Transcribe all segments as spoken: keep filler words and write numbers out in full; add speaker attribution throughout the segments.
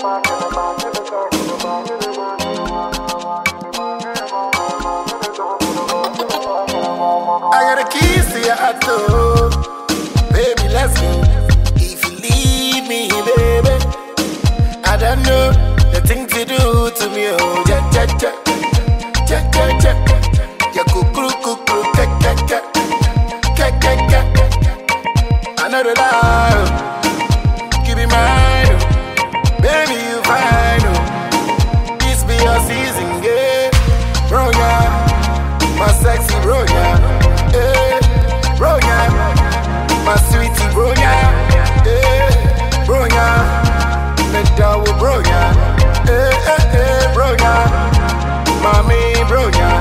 Speaker 1: I got the keys to your auto, baby, let's go. If you leave me, baby, I don't know the thing to do to me. Oh, ja, ja, ja, ja, ja, ja. Ya kukuru, kukuru, ka, ka, ka, ka, ka, ka. I know the love, keep it mine, oh. Baby, you fine, oh. This be your season, yeah, bro, yeah, my sexy bro, yeah. Hey, bro, yeah, my sweetie, bro, yeah. Hey, bro, yeah, let down with bro, yeah. Hey, hey, hey, bro, yeah, mommy, bro, yeah.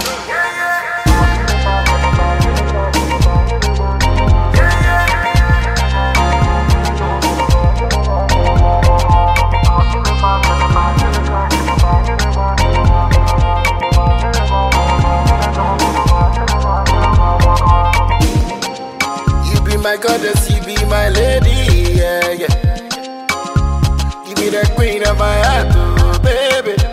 Speaker 1: My goddess, you be my lady, yeah, yeah. You be the queen of my heart, oh, baby.